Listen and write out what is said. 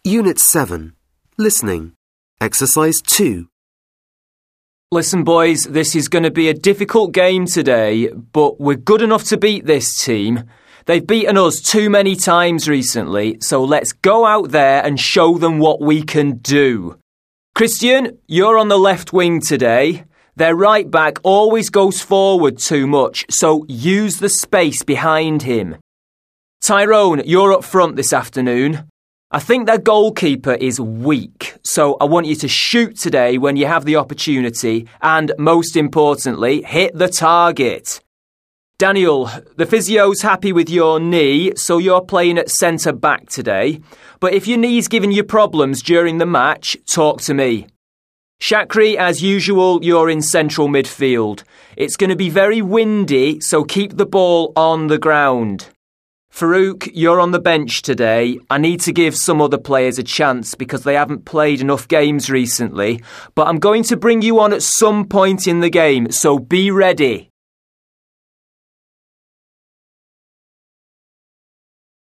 Unit 7. Listening. Exercise 2. Listen, boys, this is going to be a difficult game today, but we're good enough to beat this team. They've beaten us too many times recently, so let's go out there and show them what we can do. Christian, you're on the left wing today. Their right back always goes forward too much, so use the space behind him. Tyrone, you're up front this afternoon. I think their goalkeeper is weak, so I want you to shoot today when you have the opportunity and, most importantly, hit the target. Daniel, the physio's happy with your knee, so you're playing at centre-back today. But if your knee's giving you problems during the match, talk to me. Shakri, as usual, you're in central midfield. It's going to be very windy, so keep the ball on the ground. Farouk, you're on the bench today. I need to give some other players a chance because they haven't played enough games recently. But I'm going to bring you on at some point in the game, so be ready.